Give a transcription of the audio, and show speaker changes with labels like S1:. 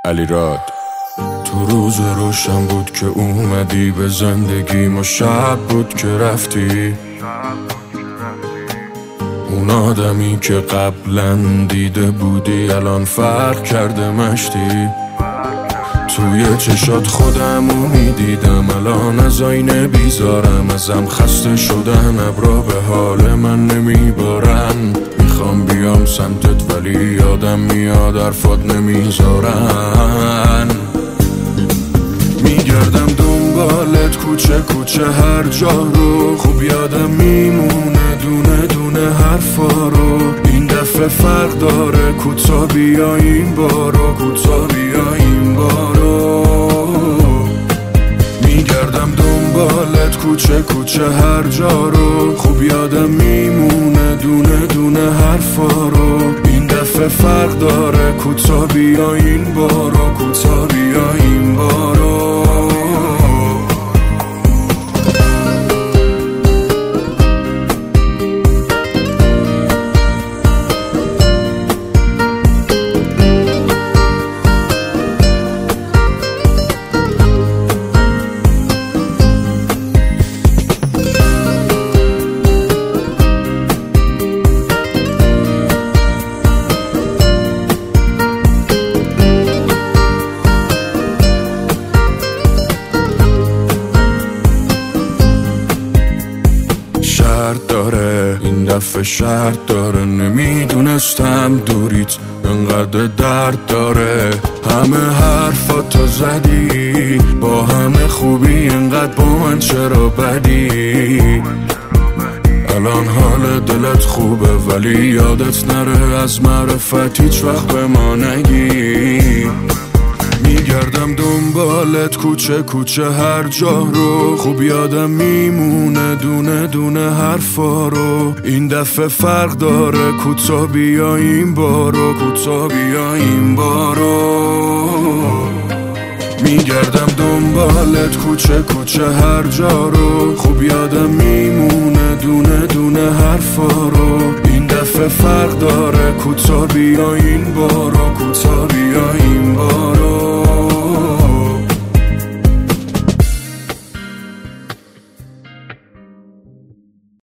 S1: علیراد. تو روز روشن بود که اومدی به زندگی، ما شب بود که رفتی. اون آدمی که قبلا دیده بودی الان فرق کرده مشتی. توی چشات خودمو میدیدم، الان از آینه بیزارم. ازم خسته شدن، ابرا به حال من نمیبارن. میخوام بیام سمتت ولی یادم میاد حرفات نمیذارن. میگردم دنبالت کوچه کوچه هر جا رو، خوب یادم میمونه دونه دونه حرفا رو. این دفعه فرق داره، کوتا بیا این بارو، کوتا بیا این بارو. میگردم دنبالت کوچه کوچه هر جا رو، خوب یادم میمونه دونه دونه حرفا رو. این دفعه فرق داره، کوتا بیا این بارو، کوتا بیا این بارو. شرط داره این دفعه، شرط داره. نمیدونستم دوریت انقدر درد داره. همه حرفاتو زدی، با همه خوبی، انقدر با من چرا بدی؟ الان حال دلت خوبه ولی یادت نره از معرفت هیچ وقت به ما نگی. میگردم دنبالت کوچه کوچه هر جا رو، خوب یادم میمونه دونه دونه حرفا رو. این دفعه فرق داره، کوتا بیا این بارو، کوتا بیا این بارو. میگردم دنبالت کوچه کوچه هر جا رو، خوب یادم میمونه دونه دونه حرفا رو. این دفعه فرق داره، کوتا بیا این بارو، کوتا بیا این بارو.